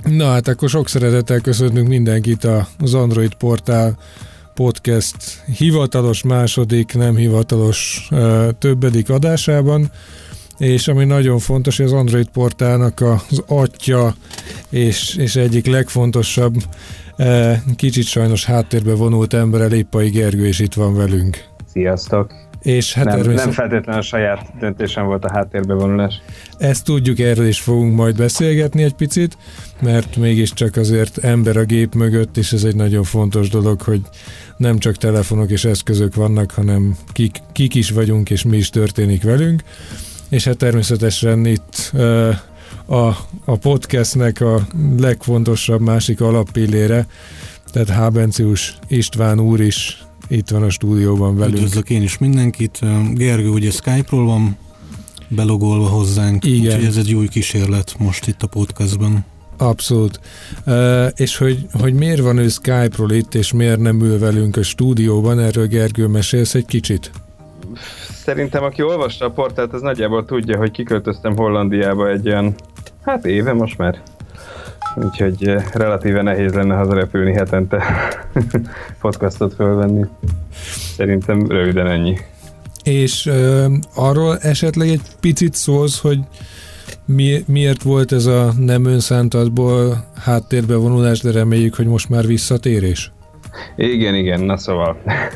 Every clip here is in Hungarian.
Na hát akkor sok szeretettel köszönünk mindenkit az Android Portál podcast hivatalos második, nem hivatalos többedik adásában, és ami nagyon fontos, hogy az Android Portálnak az atya és egyik legfontosabb, kicsit sajnos háttérbe vonult embere, Lippai Gergő, és itt van velünk. Sziasztok! És hát nem feltétlenül a saját döntésem volt a háttérbe vonulás. Ezt tudjuk, erről is fogunk majd beszélgetni egy picit, mert mégiscsak azért ember a gép mögött, és ez egy nagyon fontos dolog, hogy nem csak telefonok és eszközök vannak, hanem kik is vagyunk, és mi is történik velünk. És hát természetesen itt a podcastnek a legfontosabb másik alappillére, tehát Hábencius István úr is itt van a stúdióban velünk. Üdvözlök én is mindenkit. Gergő ugye Skype-ról van belogolva hozzánk, igen. Úgyhogy ez egy új kísérlet most itt a podcastban. Abszolút. És hogy miért van ő Skype-ról itt, és miért nem ül velünk a stúdióban, erről Gergő, mesélsz egy kicsit? Szerintem aki olvasta a portált, az nagyjából tudja, hogy kiköltöztem Hollandiába egy olyan, éve most már. Úgyhogy relatíve nehéz lenne hazarepülni hetente podcastot fölvenni. Szerintem röviden ennyi. És arról esetleg egy picit szólsz, hogy miért volt ez a nem önszántatból háttérbe vonulás, de reméljük, hogy most már visszatérés? Igen, na szóval.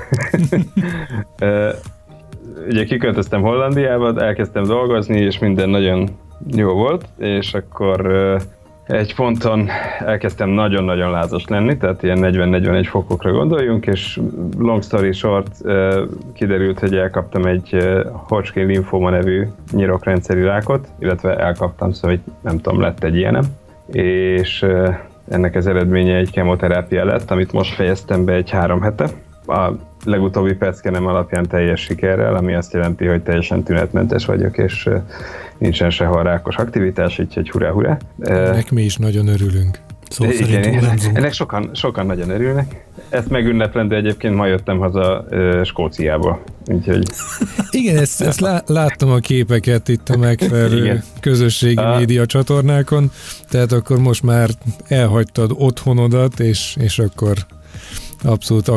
Ugye kiköltöztem Hollandiába, elkezdtem dolgozni, és minden nagyon jó volt, és akkor egy ponton elkezdtem nagyon-nagyon lázas lenni, tehát ilyen 40-41 fokokra gondoljunk, és long story short, kiderült, hogy elkaptam egy Hodgkin linfóma nevű nyirokrendszeri rákot, illetve elkaptam, szóval nem tudom, lett egy ilyenem, és ennek az eredménye egy kemoterápia lett, amit most fejeztem be egy 3 hete. A legutóbbi PET-szkenem alapján teljes sikerrel, ami azt jelenti, hogy teljesen tünetmentes vagyok, és nincsen sehol rákos aktivitás, így hurrá. Ennek mi is nagyon örülünk. Szóval ennek sokan nagyon örülnek. Ezt megünneplendő egyébként ma jöttem haza Skóciából. Úgyhogy... Igen, ezt láttam a képeket itt a megfelelő közösségi média csatornákon, tehát akkor most már elhagytad otthonodat, és akkor abszolút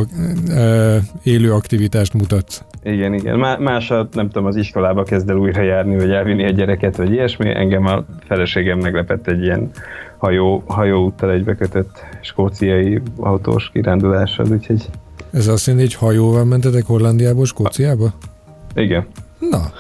élő aktivitást mutatsz. Igen. Másod, nem tudom, az iskolába kezd el újra járni, vagy elvinni egy gyereket, vagy ilyesmi. Engem a feleségem meglepett egy ilyen hajóúttal egybekötött skóciai autós kirándulással, úgyhogy... Ez azt jelenti, hogy hajóval mentetek Hollandiából Skóciába? Igen. Na.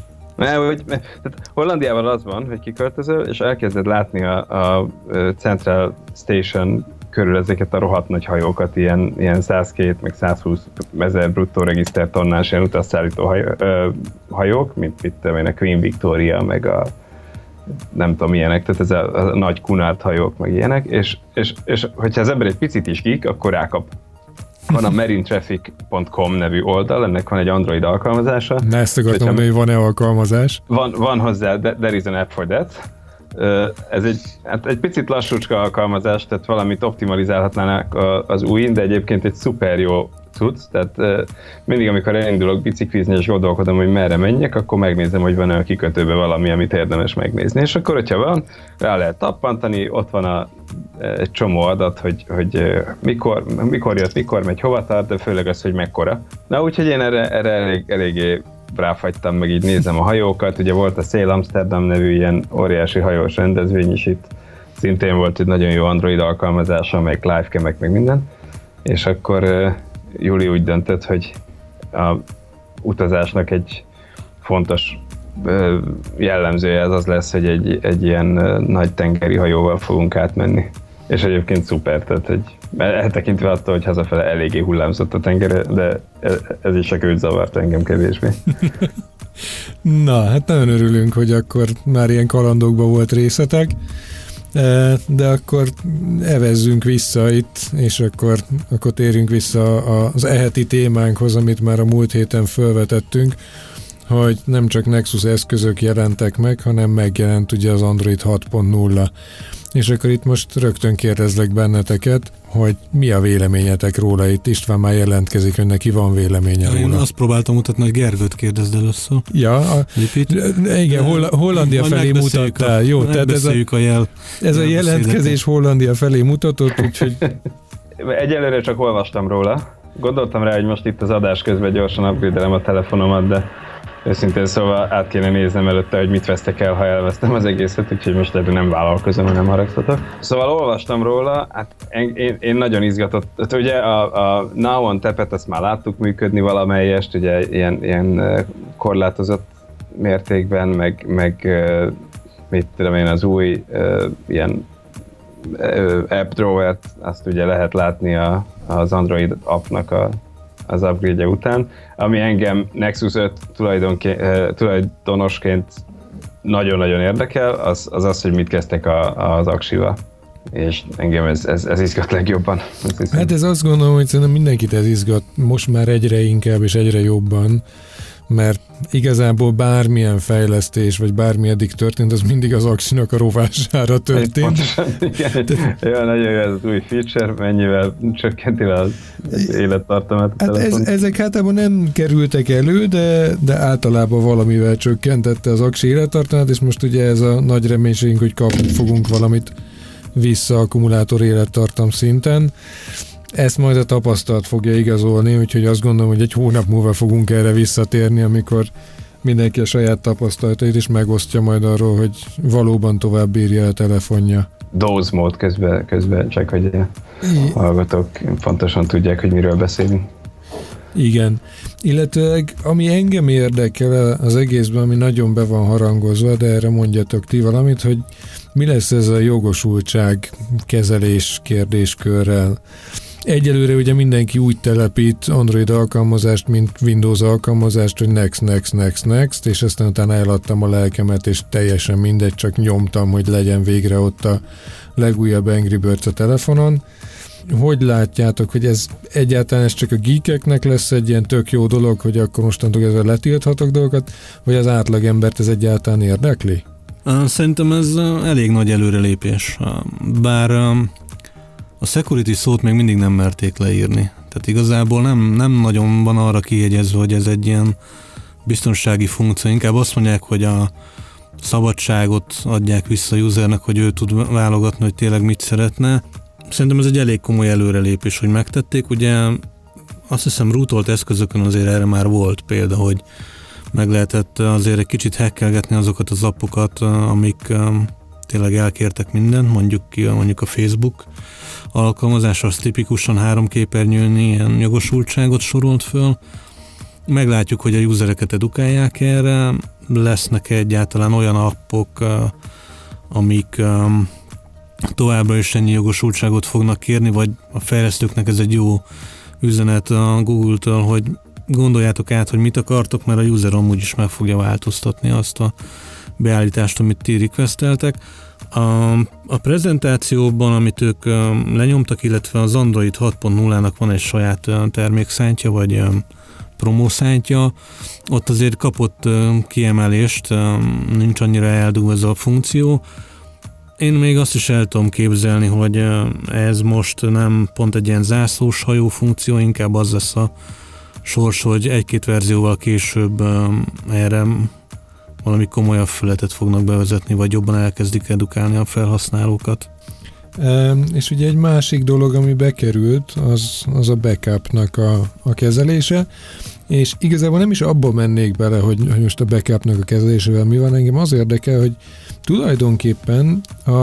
Tehát Hollandiában az van, hogy kiköltözöl, és elkezded látni a Central Station körül ezeket a rohadt nagy hajókat, ilyen 102 meg 120 ezer bruttó regiszter tonnás ilyen utasszállító hajók, mint a Queen Victoria, meg a nem tudom ilyenek, tehát ez a nagy Cunard hajók, meg ilyenek, és hogyha az ember egy picit is geek, akkor rákap. Van a marinetraffic.com nevű oldal, ennek van egy Android alkalmazása. Ne ezt akartam mondani, hogy van-e alkalmazás? Van hozzá, there is an app for that. Ez egy picit lassúcska alkalmazás, tehát valamit optimalizálhatnának az újin, de egyébként egy szuper jó cucc, tehát mindig, amikor elindulok biciklizni és gondolkodom, hogy merre menjek, akkor megnézem, hogy van-e a kikötőbe valami, amit érdemes megnézni. És akkor, hogyha van, rá lehet tappantani, ott van egy csomó adat, hogy mikor jött, mikor megy, hova tart, de főleg az, hogy mekkora. Na úgyhogy én erre eléggé ráfagytam, meg így nézem a hajókat, ugye volt a Sail Amsterdam nevű ilyen óriási hajós rendezvény is itt, szintén volt egy nagyon jó Android alkalmazása, meg livecam-ek, meg minden, és akkor Júli úgy döntött, hogy a utazásnak egy fontos jellemzője az lesz, hogy egy ilyen nagy tengeri hajóval fogunk átmenni. És egyébként szuper, tehát eltekintve attól, hogy hazafele eléggé hullámzott a tenger, de ez is csak őt zavart engem kevésbé. Na, hát nagyon örülünk, hogy akkor már ilyen kalandokban volt részletek, de akkor evezzünk vissza itt, és akkor térjünk vissza az eheti témánkhoz, amit már a múlt héten felvetettünk, hogy nem csak Nexus eszközök jelentek meg, hanem megjelent ugye az Android 6.0. és akkor itt most rögtön kérdezlek benneteket, hogy mi a véleményetek róla. Itt István már jelentkezik, hogy neki van véleménye róla. Én azt próbáltam mutatni, hogy Gergőt kérdezd először. Ja, igen, Hollandia felé mutattál. Jó, tehát ez a jelentkezés Hollandia felé mutatott, úgyhogy... Egyelőre csak olvastam róla. Gondoltam rá, hogy most itt az adás közben gyorsan upgrade-elem a telefonomat, de őszintén szóval át kéne néznem előtte, hogy mit vesztek el, ha elvesztem az egészet, úgyhogy most ebben nem vállalkozom, nem haragszhatok. Szóval olvastam róla, hát én nagyon izgatott. Tehát ugye a Now on Tap-et azt már láttuk működni valamelyest, ugye ilyen korlátozott mértékben, meg mit tudom én, az új ilyen app drawer-t, azt ugye lehet látni az Android appnak az upgrade-je után, ami engem Nexus 5 tulajdonosként nagyon-nagyon érdekel, az, hogy mit kezdtek az Axival. És engem ez izgat legjobban. Hát ez azt gondolom, hogy szerintem mindenkit ez izgat most már egyre inkább és egyre jobban, mert igazából bármilyen fejlesztés, vagy bármi eddig történt, az mindig az Axinak a rovására történt. Pontosan, igen. Ja, nagyon jó ez az új feature, mennyivel csökkenti az élettartamát a telefon. Ezek általában nem kerültek elő, de általában valamivel csökkentette az Axi élettartamát, és most ugye ez a nagy reménységünk, hogy kapni fogunk valamit vissza akkumulátor élettartam szinten. Ezt majd a tapasztalat fogja igazolni, úgyhogy azt gondolom, hogy egy hónap múlva fogunk erre visszatérni, amikor mindenki a saját tapasztalatait is megosztja majd arról, hogy valóban tovább bírja a telefonja. Doze mód közben csak, hogy a hallgatók pontosan tudják, hogy miről beszélünk. Igen. Illetőleg, ami engem érdekel az egészben, ami nagyon be van harangozva, de erre mondjatok ti valamit, hogy mi lesz ez a jogosultság kezelés kérdéskörrel. Egyelőre ugye mindenki úgy telepít Android alkalmazást, mint Windows alkalmazást, hogy next, és aztán utána eladtam a lelkemet, és teljesen mindegy, csak nyomtam, hogy legyen végre ott a legújabb Angry Birds a telefonon. Hogy látjátok, hogy ez egyáltalán csak a geekeknek lesz egy ilyen tök jó dolog, hogy akkor mostantól ezzel letilthatok dolgokat, vagy az átlagembert ez egyáltalán érdekli? Szerintem ez elég nagy előrelépés. Bár a security szót még mindig nem merték leírni. Tehát igazából nem nagyon van arra kijegyezve, hogy ez egy ilyen biztonsági funkció. Inkább azt mondják, hogy a szabadságot adják vissza a usernek, hogy ő tud válogatni, hogy tényleg mit szeretne. Szerintem ez egy elég komoly előrelépés, hogy megtették. Ugye azt hiszem rootolt eszközökön azért erre már volt példa, hogy meg lehetett azért egy kicsit hackelgetni azokat az appokat, amik tényleg elkértek mindent, mondjuk a Facebook alkalmazás, az tipikusan 3 képernyőn ilyen jogosultságot sorolt föl. Meglátjuk, hogy a usereket edukálják erre, lesznek egyáltalán olyan appok, amik továbbra is ennyi jogosultságot fognak kérni, vagy a fejlesztőknek ez egy jó üzenet a Google-től, hogy gondoljátok át, hogy mit akartok, mert a user amúgy is meg fogja változtatni azt a beállítást, amit ti requesteltek. A prezentációban, amit ők lenyomtak, illetve az Android 6.0-nak van egy saját termékszántja, vagy promószántja, ott azért kapott kiemelést, nincs annyira eldugva ez a funkció. Én még azt is el tudom képzelni, hogy ez most nem pont egy ilyen zászlós hajó funkció, inkább az lesz a sors, hogy 1-2 verzióval később erre valami komolyabb fületet fognak bevezetni, vagy jobban elkezdik edukálni a felhasználókat. És ugye egy másik dolog, ami bekerült, az a backupnak a kezelése, és igazából nem is abba mennék bele, hogy most a backupnak a kezelésével mi van, engem az érdekel, hogy tulajdonképpen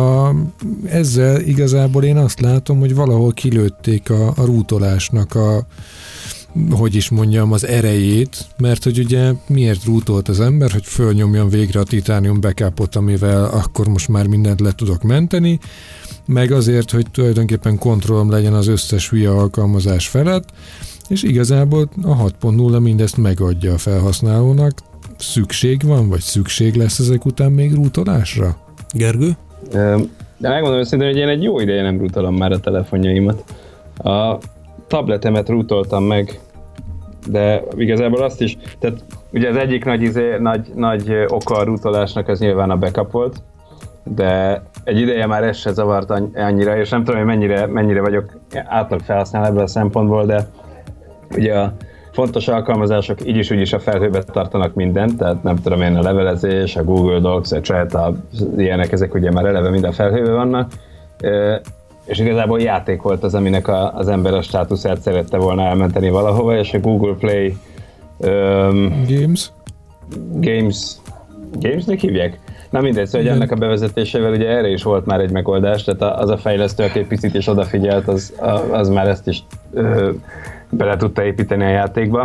ezzel igazából én azt látom, hogy valahol kilőtték a rootolásnak hogy is mondjam, az erejét, mert hogy ugye miért rootolt az ember, hogy fölnyomjam végre a Titanium backupot, amivel akkor most már mindent le tudok menteni, meg azért, hogy tulajdonképpen kontrollom legyen az összes hülye alkalmazás felett, és igazából a 6.0 mindezt megadja a felhasználónak. Szükség van, vagy szükség lesz ezek után még rootolásra? Gergő? De megmondom őszintén, hogy én egy jó ideje nem rootolom már a telefonjaimat. A tabletemet rootoltam meg, de igazából azt is, tehát ugye az egyik nagy oka a rootolásnak az nyilván a backup volt, de egy ideje már ez se zavart annyira, és nem tudom, hogy mennyire vagyok átlag felhasználó ebből a szempontból, de ugye a fontos alkalmazások így is úgy is a felhőbe tartanak mindent, tehát nem tudom én, a levelezés, a Google Docs, a chat, ilyenek, ezek ugye már eleve mind a felhőbe vannak, és igazából játék volt az, aminek az ember a státuszát szerette volna elmenteni valahova, és a Google Play Gamesnek hívják? Na mindegy, szóval ennek a bevezetésével ugye erre is volt már egy megoldás, tehát az a fejlesztő, aki egy picit is odafigyelt, az már ezt is bele tudta építeni a játékba.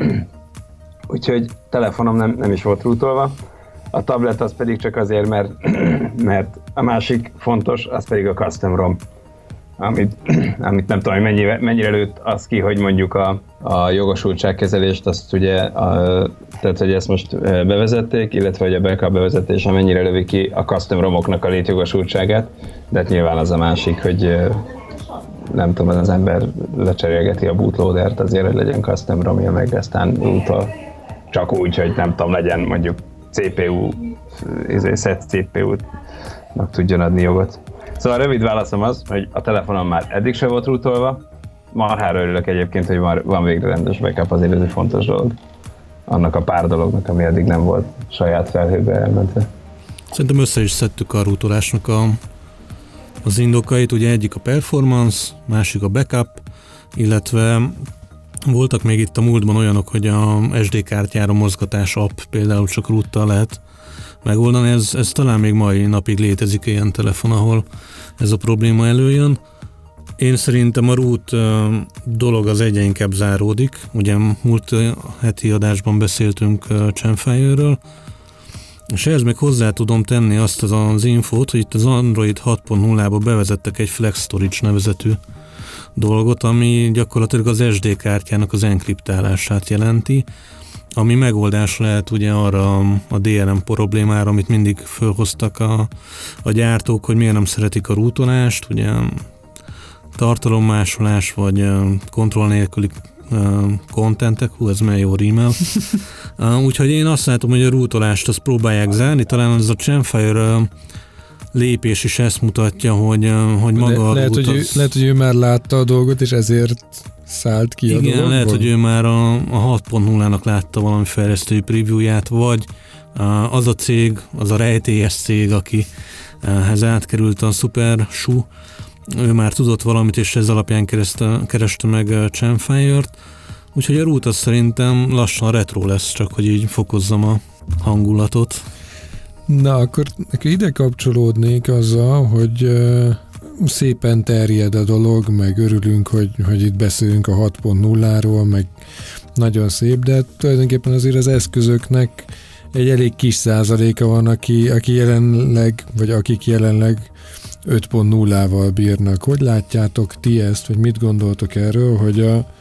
Úgyhogy telefonom nem is volt rootolva. A tablet az pedig csak azért, mert a másik fontos, az pedig a custom ROM. Amit nem tudom, hogy mennyire lőtt az ki, hogy mondjuk a jogosultságkezelést, azt ugye, tehát hogy ezt most bevezették, illetve hogy a backup bevezetése mennyire lövi ki a custom ROM-oknak a létjogosultságát, de hát nyilván az a másik, hogy nem tudom, az ember lecserélgeti a bootloadert azért, hogy legyen custom ROM-ja, meg aztán rootol. Csak úgy, hogy nem tudom, legyen mondjuk CPU, set CPU-nak tudjon adni jogot. Szóval a rövid válaszom az, hogy a telefonom már eddig se volt rootolva, marhára örülök egyébként, hogy van végre rendes backup, azért ez egy fontos dolog. Annak a pár dolognak, ami eddig nem volt saját felhőbe elmentve. Szerintem össze is szedtük a rootolásnak az indokait, ugye egyik a performance, másik a backup, illetve voltak még itt a múltban olyanok, hogy a SD kártyára mozgatás app például csak roottal lehet megoldani, ez talán még mai napig létezik ilyen telefon, ahol ez a probléma előjön. Én szerintem a root dolog az egyre inkább záródik, ugye múlt heti adásban beszéltünk Chainfire-ről, és ehhez még hozzá tudom tenni azt az infót, hogy itt az Android 6.0-ba bevezettek egy Flex Storage nevezetű dolgot, ami gyakorlatilag az SD kártyának az enkriptálását jelenti, ami megoldás lehet ugye arra a DRM problémára, amit mindig fölhoztak a gyártók, hogy miért nem szeretik a rootolást, ugye tartalommásolás vagy kontroll nélküli contentek, ez milyen jó rímel. Úgyhogy én azt látom, hogy a rootolást azt próbálják zárni, talán ez a Chainfire lépés is ezt mutatja, hogy maga a lehet, lehet, hogy ő már látta a dolgot, és ezért szállt ki a dologból? Igen, lehet, hogy ő már a 6.0-nak látta valami fejlesztői previewját, vagy az a cég, az a rejtélyes cég, akihez átkerült a Super Shoe, ő már tudott valamit, és ez alapján kereste meg Chainfire-t. Úgyhogy a root az szerintem lassan retro lesz, csak hogy így fokozzam a hangulatot. Na, akkor ide kapcsolódnék azzal, hogy szépen terjed a dolog, meg örülünk, hogy itt beszélünk a 6.0-ról, meg nagyon szép, de tulajdonképpen azért az eszközöknek egy elég kis százaléka van, aki jelenleg, vagy akik jelenleg 5.0-val bírnak. Hogy látjátok ti ezt, vagy mit gondoltok erről, hogy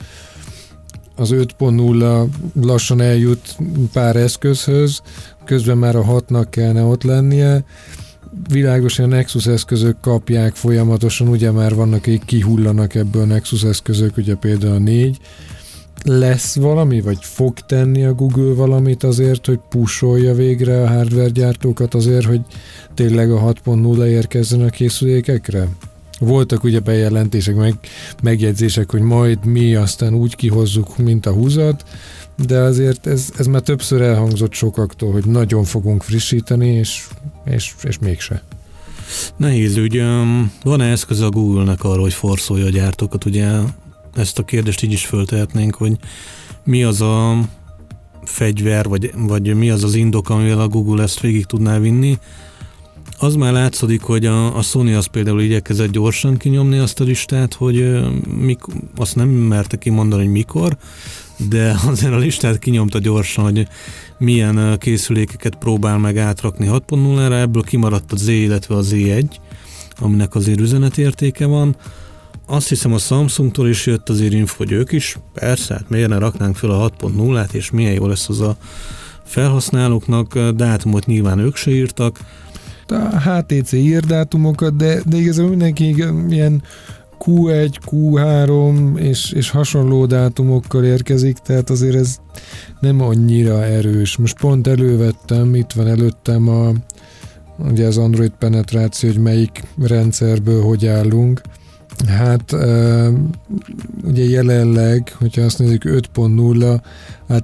az 5.0 lassan eljut pár eszközhöz, közben már a 6-nak kellene ott lennie. Világosan a Nexus eszközök kapják folyamatosan, ugye már vannak, akik kihullanak ebből a Nexus eszközök, ugye például a 4. Lesz valami, vagy fog tenni a Google valamit azért, hogy pusolja végre a hardware gyártókat azért, hogy tényleg a 6.0 érkezzen a készülékekre? Voltak ugye bejelentések, megjegyzések, hogy majd mi aztán úgy kihozzuk, mint a húzat, de azért ez már többször elhangzott sokaktól, hogy nagyon fogunk frissíteni, és mégse. Nehéz ügy. Van-e eszköze a Google-nek arra, hogy forszolja a gyártókat? Ugye ezt a kérdést így is föltehetnénk, hogy mi az a fegyver, vagy mi az az indok, amivel a Google ezt végig tudná vinni. Az már látszik, hogy a Sony az például igyekezett gyorsan kinyomni azt a listát, hogy azt nem merte kimondani, hogy mikor, de azért a listát kinyomta gyorsan, hogy milyen készülékeket próbál meg átrakni 6.0-ra, ebből kimaradt a Z, illetve a Z1, aminek azért üzenetértéke van. Azt hiszem a Samsungtól is jött azért info, hogy ők is, persze, hát miért ne raknánk fel a 6.0-át, és milyen jó lesz az a felhasználóknak, dátumot nyilván ők se írtak. A HTC ír dátumokat, de igazából mindenki ilyen Q1, Q3 és hasonló dátumokkal érkezik, tehát azért ez nem annyira erős. Most pont elővettem, itt van előttem ugye az Android penetráció, hogy melyik rendszerből hogy állunk. Hát ugye jelenleg, hogyha azt nézzük 5.0, hát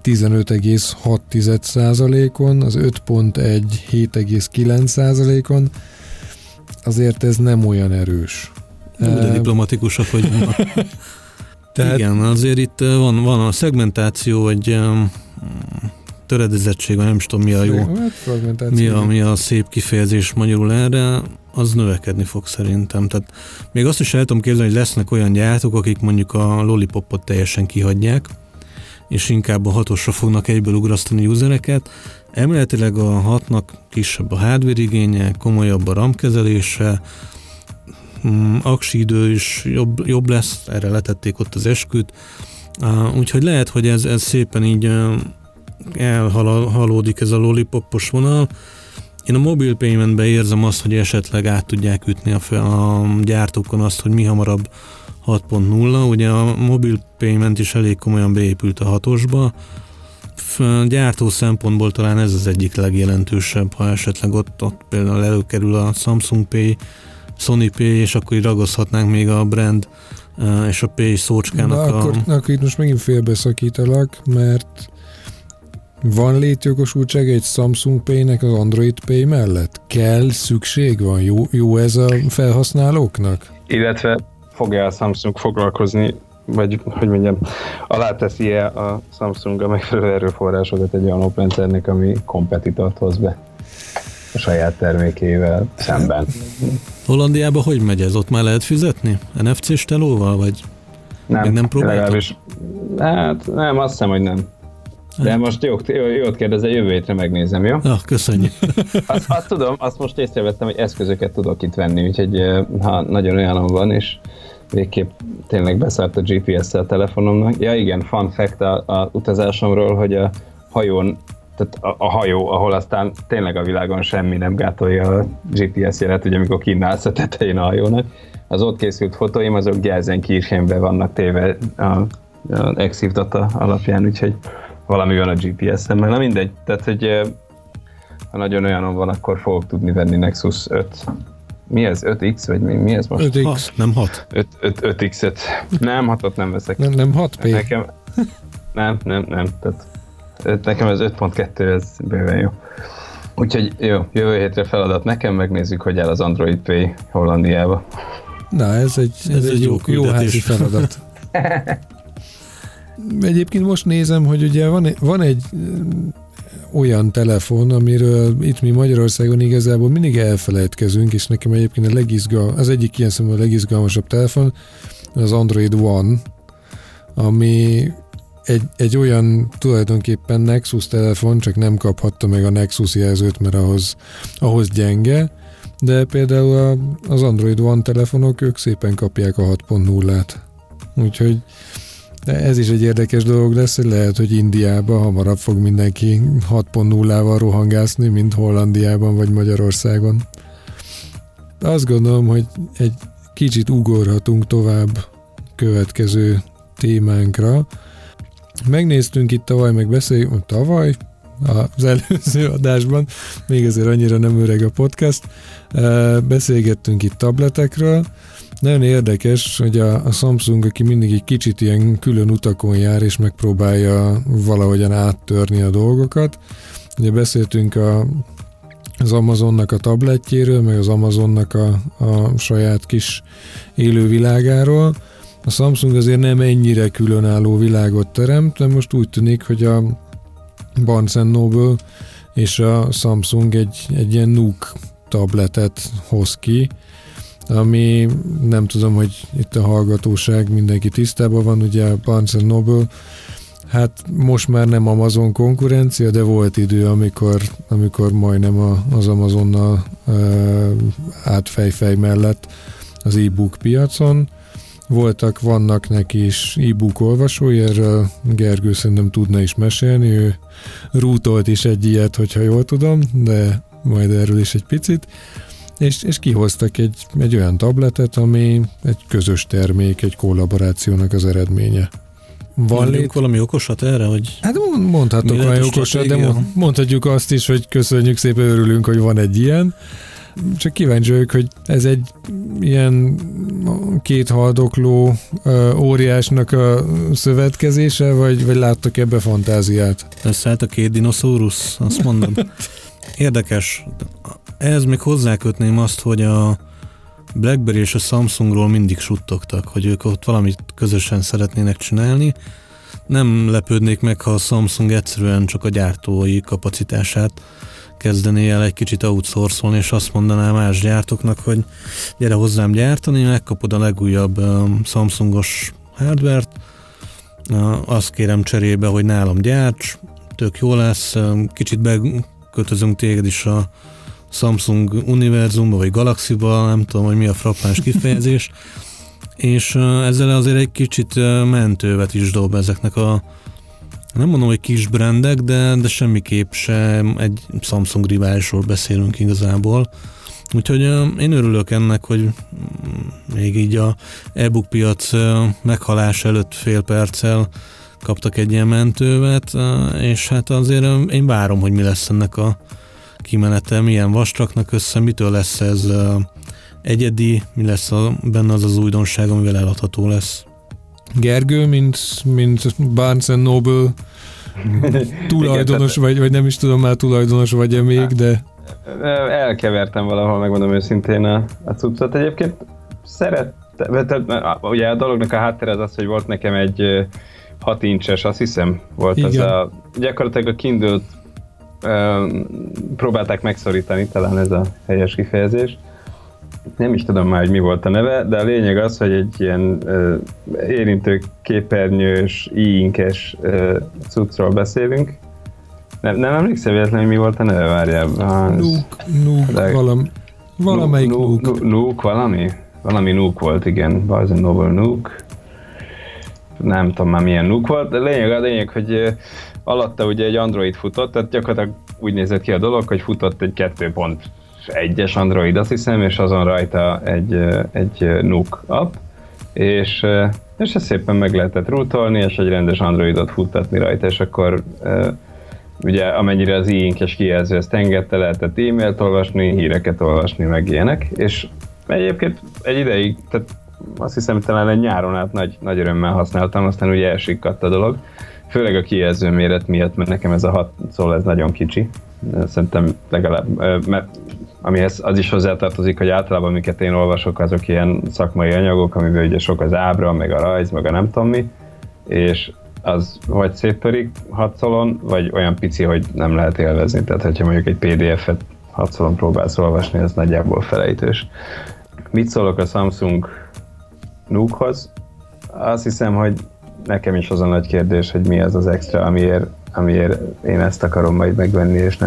15,6%-on, az 5.1 7,9%-on, azért ez nem olyan erős. De diplomatikusak, hogy tehát, igen, azért itt van a szegmentáció, egy töredezettség, nem is tudom mi a jó, mi a szép kifejezés magyarul erre, az növekedni fog szerintem. Tehát még azt is el tudom képzelni, hogy lesznek olyan gyártók, akik mondjuk a Lollipopot teljesen kihagyják, és inkább a 6-osra fognak egyből ugrasztani usereket. Emeletileg a 6-nak kisebb a hardware igénye, komolyabb a RAM kezelése, aksi idő is jobb lesz, erre letették ott az esküt. Úgyhogy lehet, hogy ez szépen így elhalódik ez a lollipopos vonal. Én a mobil paymentben érzem azt, hogy esetleg át tudják ütni a gyártókon azt, hogy mi hamarabb 6.0. Ugye a mobil payment is elég komolyan beépült a 6-osba. Gyártó szempontból talán ez az egyik legjelentősebb, ha esetleg ott például előkerül a Samsung Pay, Sony Pay, és akkor így ragozhatnánk még a brand és a Pay szócskának. Akkor itt most megint félbeszakítalak, mert van létjogosultsága egy Samsung Pay-nek az Android Pay mellett? Szükség van? Jó ez a felhasználóknak? Illetve fogja a Samsung foglalkozni, vagy hogy mondjam, aláteszi-e a Samsung a megfelelő erőforrásokat egy olyan oprendszernek, ami kompetitort hoz be a saját termékével szemben. Hollandiában hogy megy ez? Ott már lehet fizetni? NFC-s telóval, vagy nem próbáltak? Hát nem, azt hiszem, hogy nem. De most jót kérdezel, jövő hétre megnézem, jó? Ja, köszönjük. Azt tudom, azt most észrevettem, hogy eszközöket tudok itt venni, úgyhogy ha nagyon olyanom van, és végképp tényleg beszállt a GPS-szel a telefonomnak. Ja igen, fun fact a utazásomról, hogy a hajón, tehát a hajó, ahol aztán tényleg a világon semmi nem gátolja a GPS jelet, ugye amikor kínálsz a tetején a hajónak, az ott készült fotóim, azok Gelsenkirchenben vannak téve a Exif data alapján, úgyhogy valami van a GPS-en, na mindegy, tehát hogy ha nagyon olyanon van, akkor fogok tudni venni Nexus 5. Mi ez? 5X? Vagy mi ez most? 5X. Nem 6. 5X-et. Nem, 6-ot nem veszek. Nem 6P. Nekem, nem. Tehát, nekem az 5.2, ez bőven jó. Úgyhogy jó, jövő hétre feladat nekem, megnézzük, hogy áll az Android Pay Hollandiába. Na, ez egy jó házi feladat. Egyébként most nézem, hogy ugye van egy olyan telefon, amiről itt mi Magyarországon igazából mindig elfelejtkezünk, és nekem egyébként az egyik ilyen szemben a legizgalmasabb telefon, az Android One, ami egy olyan tulajdonképpen Nexus telefon, csak nem kaphatta meg a Nexus jelzőt, mert ahhoz gyenge, de például az Android One telefonok, ők szépen kapják a 6.0-át. Úgyhogy ez is egy érdekes dolog lesz, hogy lehet, hogy Indiában hamarabb fog mindenki 6.0-val rohangászni, mint Hollandiában vagy Magyarországon. Azt gondolom, hogy egy kicsit ugorhatunk tovább következő témánkra. Megnéztünk itt tavaly az előző adásban, még azért annyira nem öreg a podcast, beszélgettünk itt tabletekről. Nagyon érdekes, hogy a Samsung, aki mindig egy kicsit ilyen külön utakon jár, és megpróbálja valahogyan áttörni a dolgokat. Ugye beszéltünk az Amazonnak a tabletjéről, meg az Amazonnak a saját kis élővilágáról. A Samsung azért nem ennyire különálló világot teremt, de most úgy tűnik, hogy a Barnes & Noble és a Samsung egy ilyen NUC tabletet hoz ki, ami nem tudom, hogy itt a hallgatóság mindenki tisztában van, ugye a Barnes & Noble, hát most már nem Amazon konkurencia, de volt idő, amikor majdnem az Amazonnal állt fejfej mellett az e-book piacon. Vannak neki is e-book olvasói, erről Gergő szerintem tudna is mesélni, ő rútolt is egy ilyet, hogyha jól tudom, de majd erről is egy picit. És kihoztak egy olyan tabletet, ami egy közös termék, egy kollaborációnak az eredménye. Mondjuk valami okosat erre, hogy... Hát mondhatok valami okosat, de mondhatjuk azt is, hogy köszönjük szépen, örülünk, hogy van egy ilyen. Csak kíváncsi vagyok, hogy ez egy ilyen két haldokló óriásnak a szövetkezése, vagy láttok ebbe fantáziát? Összeállt a két dinoszaurusz, azt mondod. Érdekes. Ehhez még hozzákötném azt, hogy a BlackBerry és a Samsungról mindig suttogtak, hogy ők ott valamit közösen szeretnének csinálni. Nem lepődnék meg, ha a Samsung egyszerűen csak a gyártói kapacitását kezdené el egy kicsit outsourcolni, és azt mondaná más gyártóknak, hogy gyere hozzám gyártani, megkapod a legújabb Samsungos hardware-t, azt kérem cserébe, hogy nálam gyárts, tök jó lesz, kicsit bekötözünk téged is a Samsung univerzumba, vagy Galaxy-ba, nem tudom, hogy mi a frappáns kifejezés, és ezzel azért egy kicsit mentővet is dob ezeknek a, nem mondom, hogy kis brandek, de semmiképp sem egy Samsung riválisról beszélünk igazából. Úgyhogy én örülök ennek, hogy még így a e-book piac meghalás előtt fél perccel kaptak egy ilyen mentővet, és hát azért én várom, hogy mi lesz ennek a kimenete, milyen vastraknak össze, mitől lesz ez egyedi, mi lesz benne az újdonság, amivel eladható lesz. Gergő, mint Barnes & Noble tulajdonos, vagy nem is tudom már tulajdonos vagy-e még, de... Elkevertem valahol, megmondom őszintén a cuccot. Egyébként szerettem, ugye a dolognak a háttere az, hogy volt nekem egy 6 incses, azt hiszem, volt igen. Az gyakorlatilag a Kindle-t próbálták megszorítani, talán ez a helyes kifejezés. Nem is tudom már, hogy mi volt a neve, de a lényeg az, hogy egy ilyen érintő képernyős, e-inkes cuccról beszélünk. Nem emlékszem véletlenül, hogy mi volt a neve, várjál. Valamelyik Nuke. Nuke, valami Nuke volt, igen. Barnes & Noble Nuke. Nem tudom már milyen Nuke volt, de a lényeg, hogy alatta ugye egy Android futott, tehát gyakorlatilag úgy nézett ki a dolog, hogy futott egy 2.1-es Android, azt hiszem, és azon rajta egy Nuke app, és ezt szépen meg lehetett rootolni, és egy rendes Androidot futtatni rajta, és akkor ugye amennyire az e-inkes kijelző ezt engedte, lehetett e-mailt olvasni, híreket olvasni, meg ilyenek, és egyébként egy ideig, tehát azt hiszem talán egy nyáron át nagy örömmel használtam, aztán ugye elsikkadt a dolog, főleg a kijelző méret miatt, mert nekem ez a 6 szól, ez nagyon kicsi, szerintem legalább, mert amihez az is hozzátartozik, hogy általában amiket én olvasok, azok ilyen szakmai anyagok, amiben ugye sok az ábra, meg a rajz, meg a nem tudom mi, és az vagy széttörik 6 szolon, vagy olyan pici, hogy nem lehet élvezni. Tehát, hogyha mondjuk egy PDF-et 6 szolon próbálsz olvasni, az nagyjából felejtős. Mit szólok a Samsung Nuke-hoz? Azt hiszem, hogy nekem is az a nagy kérdés, hogy mi az az extra, amiért én ezt akarom majd megvenni, és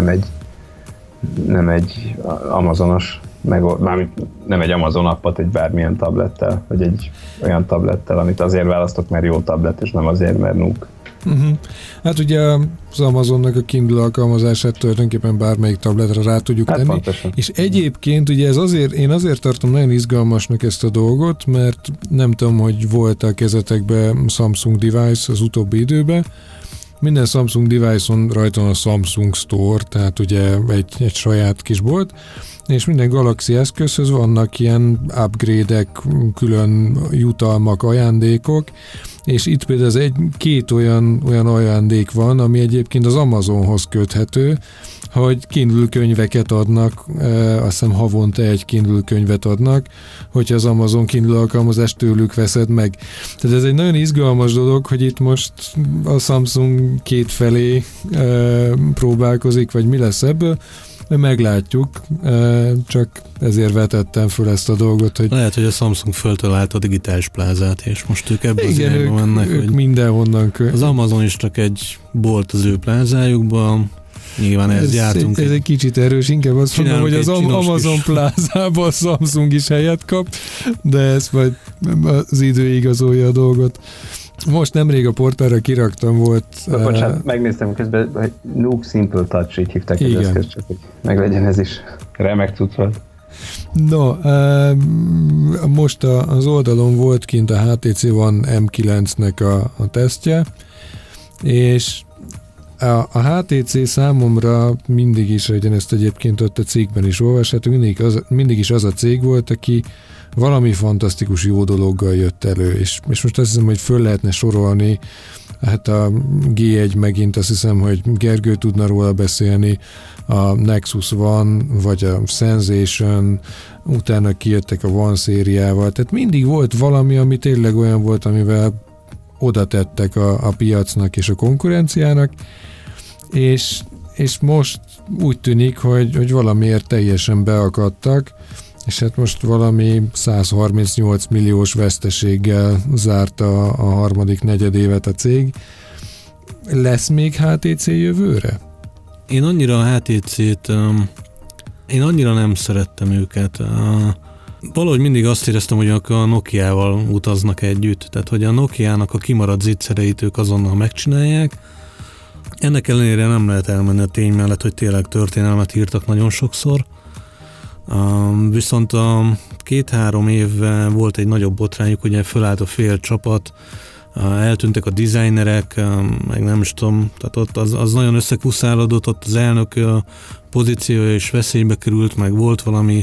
nem egy Amazonos, nem egy Amazon appot egy bármilyen tablettel, vagy egy olyan tablettel, amit azért választok, mert jó tablet, és nem azért, mert Nuke. Uh-huh. Hát ugye az Amazonnak a Kindle alkalmazását tulajdonképpen bármelyik tabletre rá tudjuk tenni. Pontosan. És egyébként ugye én azért tartom nagyon izgalmasnak ezt a dolgot, mert nem tudom, hogy volt a kezetekben Samsung device az utóbbi időben. Minden Samsung device-on rajta a Samsung Store, tehát ugye egy saját kis bolt, és minden Galaxy eszközhöz vannak ilyen upgrade-ek, külön jutalmak, ajándékok, és itt például két olyan ajándék van, ami egyébként az Amazonhoz köthető, hogy Kindle könyveket adnak, azt hiszem havonta egy Kindle könyvet adnak, hogyha az Amazon Kindle alkalmazást tőlük veszed meg. Tehát ez egy nagyon izgalmas dolog, hogy itt most a Samsung két felé próbálkozik, vagy mi lesz ebből, meglátjuk, csak ezért vetettem föl ezt a dolgot, hogy... Lehet, hogy a Samsung föltalált a digitális plázát, és most ők ebben az irányba mennek, ők mindenhonnan... Az Amazon is csak egy bolt az ő plázájukban, nyilván ezt gyártunk. Ez egy kicsit erős, inkább azt mondom, hogy az Amazon plázában a Samsung is helyet kap, de ez majd az idő igazolja a dolgot. Most nemrég a portálra kiraktam, volt... Bocsánat, megnéztem közben, hogy Nuke Simple Touch, így hívták az eszközt, csak hogy meglegyen ez is. Remek cucc volt. No, most az oldalon volt kint a HTC One M9-nek a tesztje, és a HTC számomra mindig is, ahogyan ezt egyébként ott a cikkben is olvashatunk, mindig is az a cég volt, aki valami fantasztikus jó dologgal jött elő, és most azt hiszem, hogy föl lehetne sorolni, hát a G1 megint azt hiszem, hogy Gergő tudna róla beszélni, a Nexus One, vagy a Sensation, utána kijöttek a One szériával, tehát mindig volt valami, ami tényleg olyan volt, amivel oda tettek a piacnak és a konkurenciának, és most úgy tűnik, hogy valamiért teljesen beakadtak, és hát most valami 138 milliós veszteséggel zárta a harmadik negyedévet a cég. Lesz még HTC jövőre? Én annyira a HTC-t, én annyira nem szerettem őket. Valahogy mindig azt éreztem, hogy a Nokia-val utaznak együtt, tehát hogy a Nokia-nak a kimaradt zicsereit ők azonnal megcsinálják. Ennek ellenére nem lehet elmenni a tény mellett, hogy tényleg történelmet írtak nagyon sokszor. Viszont a 2-3 évvel volt egy nagyobb botrányuk, ugye fölállt a fél csapat, eltűntek a designerek, meg nem is tudom, tehát ott az nagyon összekuszálódott, ott az elnök pozíciója is veszélybe került, meg volt valami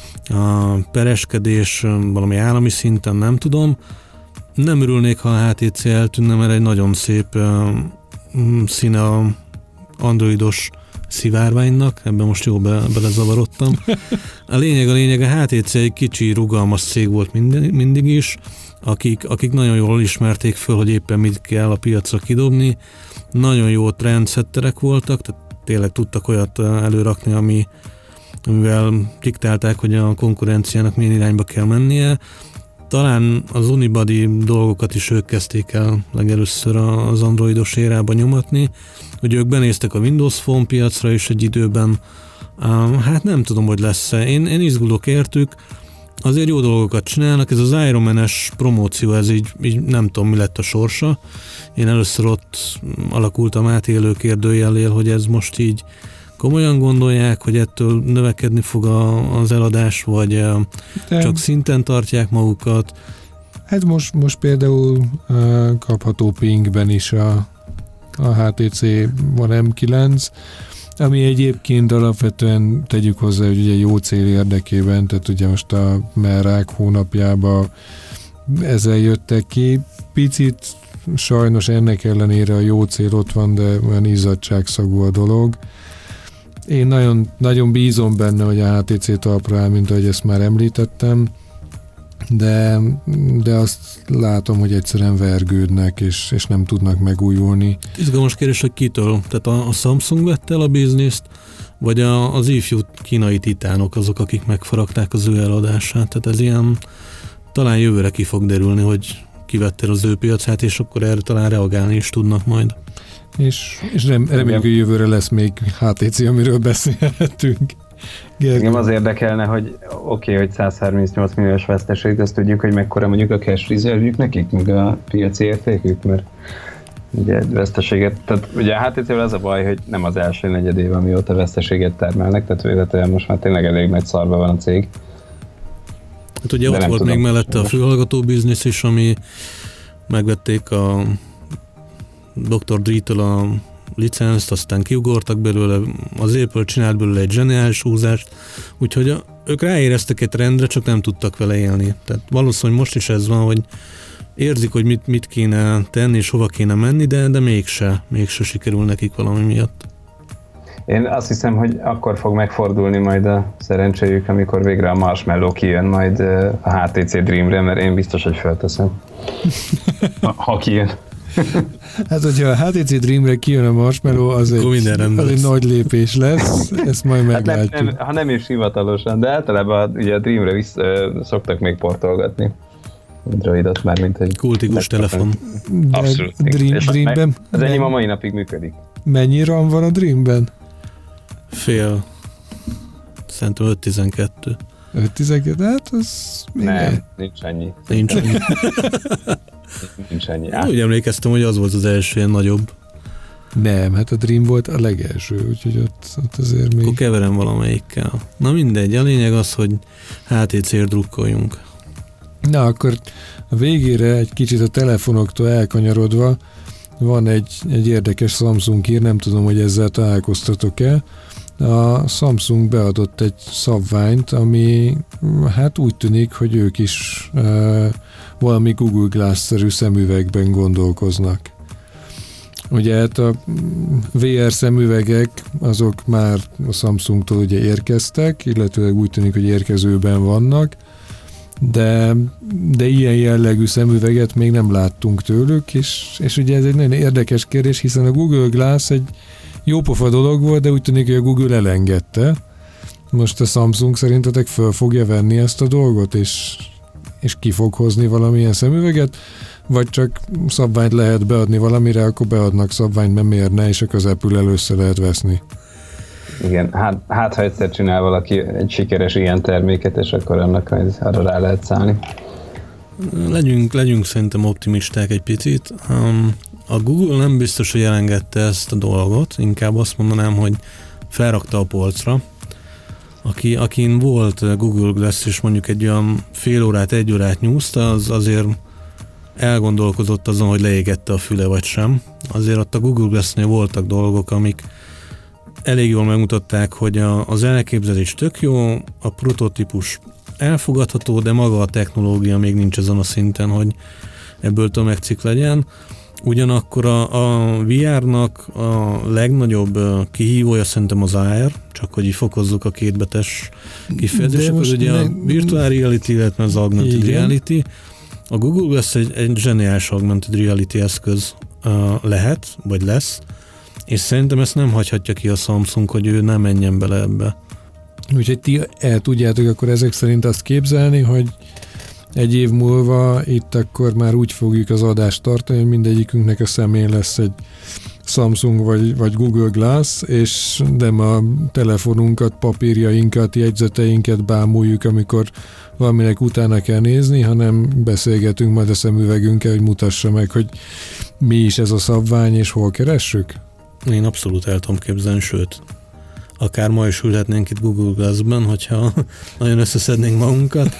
pereskedés, valami állami szinten, nem tudom. Nem örülnék, ha a HTC eltűnne, mert egy nagyon szép színe a androidos szivárványnak, ebben most jó belezavarodtam. A lényeg, a HTC egy kicsi, rugalmas cég volt mindig is, akik nagyon jól ismerték föl, hogy éppen mit kell a piacra kidobni. Nagyon jó trendsetterek voltak, tehát tényleg tudtak olyat előrakni, amivel diktálták, hogy a konkurenciának milyen irányba kell mennie. Talán az unibody dolgokat is ők kezdték el legelőször az androidos érába nyomatni, hogy ők benéztek a Windows Phone piacra is egy időben. Hát nem tudom, hogy lesz-e. Én izgulok értük, azért jó dolgokat csinálnak, ez az Iron Man-es promóció, ez így nem tudom, mi lett a sorsa. Én először ott alakultam át élő kérdőjellel, hogy ez most így komolyan gondolják, hogy ettől növekedni fog az eladás, vagy csak szinten tartják magukat? Hát most például kapható Pinkben is a HTC One M9, ami egyébként alapvetően tegyük hozzá, hogy ugye jó cél érdekében, tehát ugye most a merrák hónapjában ezzel jöttek ki. Picit sajnos ennek ellenére a jó cél ott van, de olyan izzadságszagú a dolog. Én nagyon, nagyon bízom benne, hogy a HTC talpra áll, mint ahogy ezt már említettem, de azt látom, hogy egyszerűen vergődnek, és nem tudnak megújulni. Izgalmas kérdés, hogy kitől? Tehát a Samsung vette el a bizniszt, vagy az ifjú kínai titánok azok, akik megfaragták az ő eladását? Tehát ez ilyen, talán jövőre ki fog derülni, hogy kivette az ő piacát, és akkor erre talán reagálni is tudnak majd. És reméljük, hogy jövőre lesz még HTC, amiről beszélhetünk. Engem az érdekelne, hogy oké, hogy 138 milliós veszteség, de azt tudjuk, hogy mekkora mondjuk a cash reserve-jük nekik, meg a piaci értékük, mert ugye veszteséget, tehát ugye a HTC-vel az a baj, hogy nem az első negyedév, amióta veszteséget termelnek, tehát véletlenül most már tényleg elég nagy szarba van a cég. Hát ugye de ott volt még mellette a fülhallgató biznisz is, ami megvették a Dr. Dre-től a licenzt, aztán kiugortak belőle, az Apple csinált belőle egy zseniális húzást, úgyhogy ők ráéreztek egy trendre, csak nem tudtak vele élni. Tehát valószínűleg most is ez van, hogy érzik, hogy mit kéne tenni, és hova kéne menni, de mégse sikerül nekik valami miatt. Én azt hiszem, hogy akkor fog megfordulni majd a szerencséjük, amikor végre a Marshmallow kijön majd a HTC Dreamre, mert én biztos, hogy felteszem. Ha kijön. Hát, hogyha a HTC Dreamre kijön a Marshmallow, az egy nagy lépés lesz, ezt majd meglátjuk. Hát ha nem is hivatalosan, de általában ugye a Dreamre szoktak még portolgatni. Androidot már, mint egy... kultikus telefon. Abszolút. Dreamben? Az enyém a mai napig működik. Mennyi RAM van a Dreamben? Fél. Szerintem 512. 512? Hát az... Nem, nincs ennyi. Nincs ennyi. Úgy emlékeztem, hogy az volt az első ilyen nagyobb. Nem, hát a Dream volt a legelső, úgyhogy ott azért még... Akkor keverem valamelyikkel. Na mindegy, a lényeg az, hogy HTC-ért drukkoljunk. Na, akkor a végére egy kicsit a telefonoktól elkanyarodva van egy érdekes Samsung hír, nem tudom, hogy ezzel találkoztatok-e. A Samsung beadott egy szabványt, ami hát úgy tűnik, hogy ők is valami Google Glass-szerű szemüvegben gondolkoznak. Ugye hát a VR szemüvegek azok már a Samsungtól ugye érkeztek, illetőleg úgy tűnik, hogy érkezőben vannak, de ilyen jellegű szemüveget még nem láttunk tőlük, és ugye ez egy nagyon érdekes kérdés, hiszen a Google Glass egy jópofa dolog volt, de úgy tűnik, hogy a Google elengedte. Most a Samsung szerintetek föl fogja venni ezt a dolgot, és ki fog hozni valamilyen szemüveget, vagy csak szabványt lehet beadni valamire, akkor beadnak szabványt, mert miért ne, és a közepül először lehet veszni. Igen, hát ha egyszer csinál valaki egy sikeres ilyen terméket, és akkor annak arra rá lehet szállni. Legyünk szerintem optimisták egy picit. A Google nem biztos, hogy elengedte ezt a dolgot, inkább azt mondanám, hogy felrakta a polcra. Akin volt Google Glass, és mondjuk egy olyan fél órát, egy órát nyúzta, az azért elgondolkozott azon, hogy leégette a füle vagy sem. Azért ott a Google Glass-nél voltak dolgok, amik elég jól megmutatták, hogy az elképzelés tök jó, a prototípus elfogadható, de maga a technológia még nincs azon a szinten, hogy ebből tömegcikk legyen. Ugyanakkor a VR-nak a legnagyobb kihívója szerintem az AR, csak hogy így fokozzuk a kétbetes kifejezések, az ugye a virtual reality, illetve az augmented reality. A Google Glass egy zseniális augmented reality eszköz lehet, vagy lesz, és szerintem ezt nem hagyhatja ki a Samsung, hogy ő nem menjen bele ebbe. Úgyhogy ti el tudjátok akkor ezek szerint azt képzelni, hogy egy év múlva itt akkor már úgy fogjuk az adást tartani, hogy mindegyikünknek a szemén lesz egy Samsung vagy Google Glass, és nem a telefonunkat, papírjainkat, jegyzeteinket bámuljuk, amikor valaminek utána kell nézni, hanem beszélgetünk majd a szemüvegünkkel, hogy mutassa meg, hogy mi is ez a szabvány, és hol keressük. Én abszolút el tudom képzelni, sőt, akár ma is ülhetnénk itt Google Glass-ben, hogyha nagyon összeszednénk magunkat.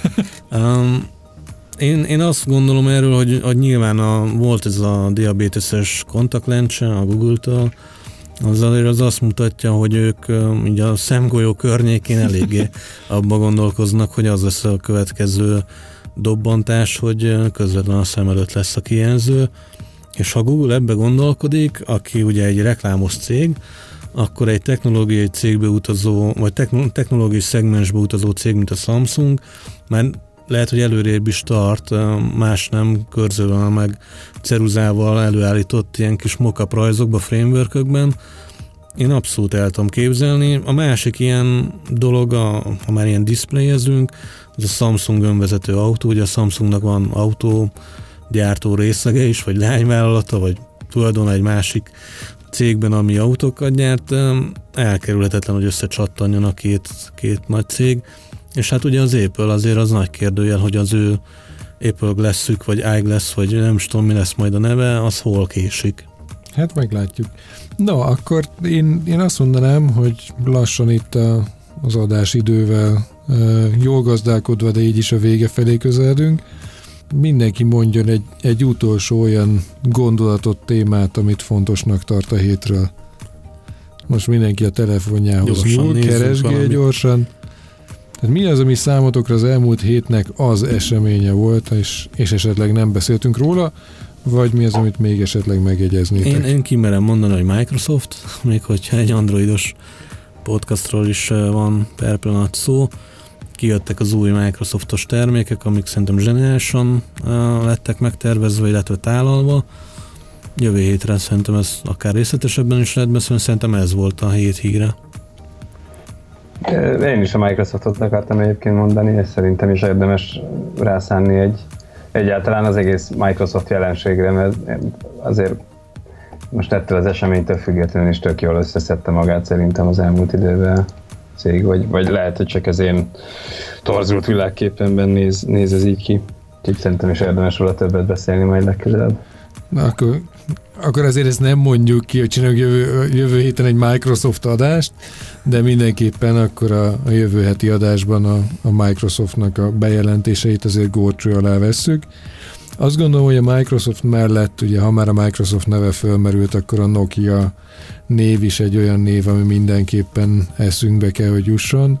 Én azt gondolom erről, hogy nyilván volt ez a diabéteses kontaktlencse a Google-től, az azt mutatja, hogy ők így a szemgolyó környékén eléggé abba gondolkoznak, hogy az lesz a következő dobbantás, hogy közvetlenül a szem előtt lesz a kijelző, és ha Google ebbe gondolkodik, aki ugye egy reklámos cég, akkor egy technológiai cégbe utazó, vagy technológiai szegmensbe utazó cég, mint a Samsung, már lehet, hogy előrébb is tart, más nem körzővel meg ceruzával előállított ilyen kis mock-up rajzokba, frameworkökben. Én abszolút el tudom képzelni. A másik ilyen dolog, ha már ilyen diszpléjezünk, az a Samsung önvezető autó. Ugye a Samsungnak van autógyártó részlege is, vagy leányvállalata, vagy tulajdon egy másik cégben, ami autókat gyárt. Elkerülhetetlen, hogy összecsattanjon a két nagy cég. És hát ugye az Apple azért az nagy kérdőjel, hogy az ő Apple Glass-ük, vagy iGlass, vagy nem is tudom, mi lesz majd a neve, az hol késik. Hát meglátjuk. No, akkor én azt mondanám, hogy lassan itt az adásidővel jól gazdálkodva, de így is a vége felé közeledünk. Mindenki mondjon egy utolsó olyan gondolatot, témát, amit fontosnak tart a hétről. Most mindenki a telefonjához nyúl, keresgél gyorsan. Tehát mi az, ami számotokra az elmúlt hétnek az eseménye volt, és esetleg nem beszéltünk róla, vagy mi az, amit még esetleg megjegyeznétek? Én kimerem mondani, hogy Microsoft, még hogyha egy androidos podcastról is van per pillanat szó. Kijöttek az új Microsoftos termékek, amik szerintem zseniálisan lettek megtervezve, illetve tálalva. Jövő hétre szerintem ez akár részletesebben is lehet beszélni, szerintem ez volt a hét híre. Én is a Microsoftot akartam egyébként mondani, és szerintem is érdemes rászánni egyáltalán az egész Microsoft jelenségre, mert azért most ettől az eseménytől függetlenül is tök jól összeszedte magát szerintem az elmúlt időben cég, vagy lehet, hogy csak az én torzult világképenben néz ez így ki. Úgyhogy szerintem is érdemes róla többet beszélni majd legközelebb. Akkor azért ezt nem mondjuk ki, hogy csináljuk jövő héten egy Microsoft adást, de mindenképpen akkor a jövő heti adásban a Microsoftnak a bejelentéseit azért górcső alá vesszük. Azt gondolom, hogy a Microsoft mellett, ugye ha már a Microsoft neve fölmerült, akkor a Nokia név is egy olyan név, ami mindenképpen eszünkbe kell, hogy jusson,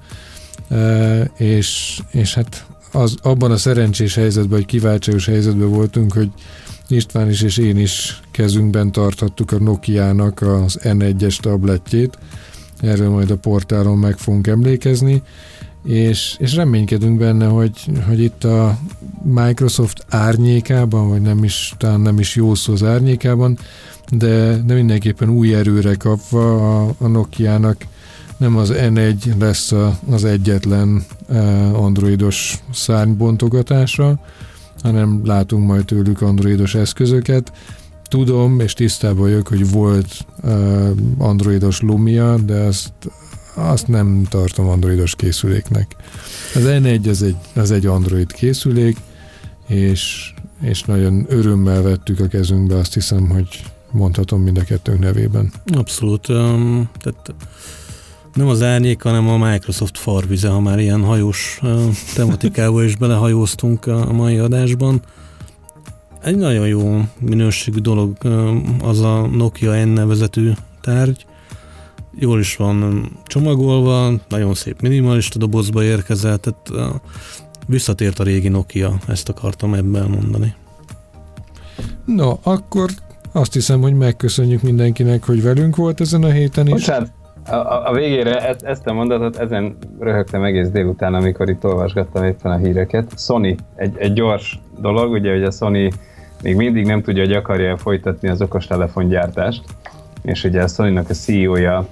és hát abban a szerencsés helyzetben, vagy kiváltságos helyzetben voltunk, hogy István is és én is kezünkben tarthattuk a Nokiának az N1-es tabletjét. Erről majd a portálon meg fogunk emlékezni, és reménykedünk benne, hogy itt a Microsoft árnyékában, vagy talán nem is jó szó az árnyékában, de mindenképpen új erőre kapva a Nokiának nem az N1 lesz az egyetlen androidos szárnybontogatása, hanem látunk majd tőlük androidos eszközöket. Tudom, és tisztában vagyok, hogy volt androidos Lumia, de azt nem tartom androidos készüléknek. Az N1 az egy android készülék, és nagyon örömmel vettük a kezünkbe, azt hiszem, hogy mondhatom mind a kettőnk nevében. Abszolút. Tehát nem az árnyék, hanem a Microsoft farvize, ha már ilyen hajós tematikába is belehajóztunk a mai adásban. Egy nagyon jó minőségű dolog az a Nokia N nevezetű tárgy. Jól is van csomagolva, nagyon szép minimalista dobozba érkezett, tehát visszatért a régi Nokia, ezt akartam ebben mondani. No, akkor azt hiszem, hogy megköszönjük mindenkinek, hogy velünk volt ezen a héten is. Bocsánat, a végére ezt a mondatot, ezen röhögtem egész délután, amikor itt olvasgattam éppen a híreket. Sony, egy gyors dolog, ugye, hogy a Sony még mindig nem tudja, hogy akarja folytatni az okostelefongyártást, és ugye a Sony-nak a CEO-ja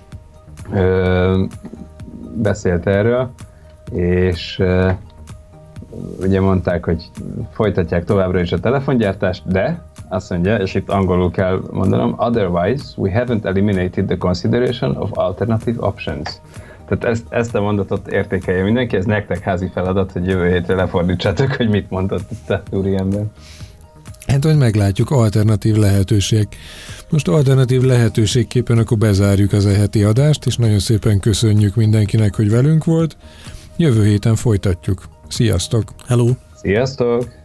beszélt erről, és ugye mondták, hogy folytatják továbbra is a telefongyártást, de azt mondja, és itt angolul kell mondanom, otherwise we haven't eliminated the consideration of alternative options. Tehát ezt a mondatot értékelje mindenki, ez nektek házi feladat, hogy jövő hétre lefordítsátok, hogy mit mondott itt a úriember. Hát, hogy meglátjuk, alternatív lehetőség. Most alternatív lehetőségképpen akkor bezárjuk az heti adást, és nagyon szépen köszönjük mindenkinek, hogy velünk volt. Jövő héten folytatjuk. Sziasztok! Hello! Sziasztok!